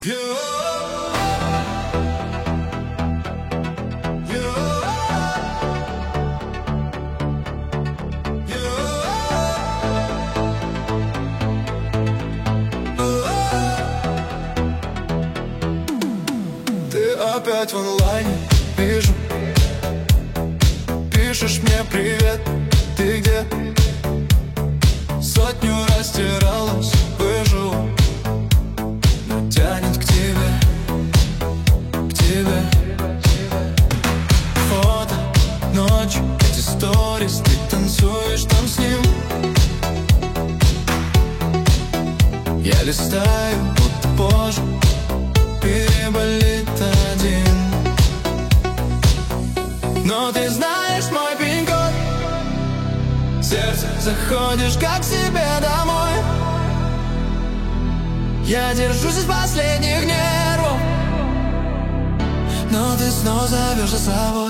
Ты опять в онлайне, вижу. Пишешь мне привет, ты где? Сотню растиралась, выжил, но тянет к тебе, к тебе. Фото, ночь, эти сторис, ты танцуешь там с ним. Я листаю, будто позже переболит один. Но ты знаешь мой пин-код. Сердце, заходишь как к себе домой. Я держусь из последних нервов, но ты снова зовешь за собой.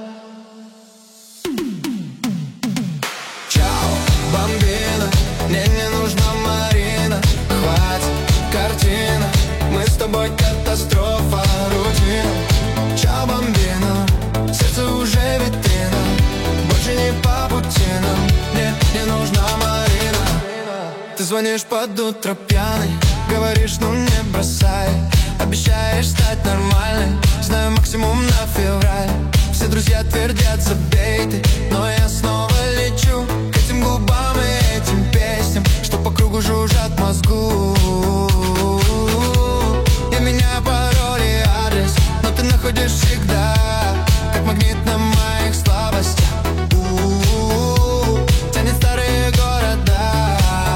Чао, бомбина, мне не нужна Марина. Хватит картина, мы с тобой катастрофа, рутина. Чао, бомбина, сердце уже витрина. Больше не по пути нам, мне не нужна Марина. Ты звонишь под утро пьяный, говоришь, ну не бросай. Обещаешь стать нормальной, знаю максимум на февраль. Все друзья твердят, забей ты, но я снова лечу к этим губам и этим песням, что по кругу жужжат в мозгу. Я меняю пароль и адрес, но ты находишь всегда, как магнит на моих слабостях. Тянет старые города.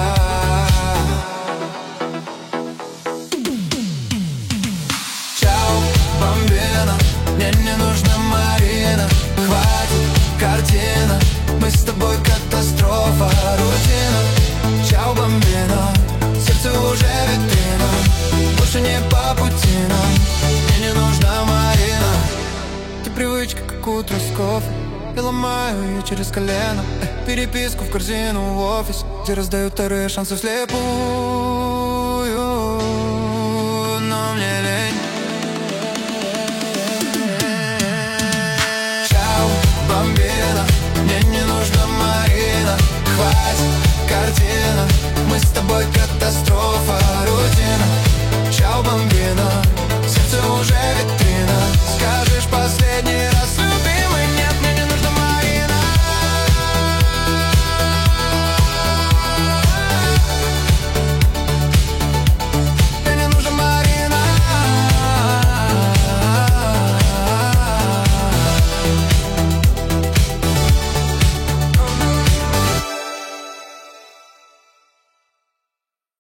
Чао, бомбина, мне не нужна Марина. Хватит картина, мы с тобой катастрофа, рутина. Чао, бомбина, сердце уже витрина. Больше не по пути нам, мне не нужна Марина. Ты привычка, как утро с кофе, я ломаю ее через колено. Переписку в корзину в офис, где раздают вторые шансы вслепую.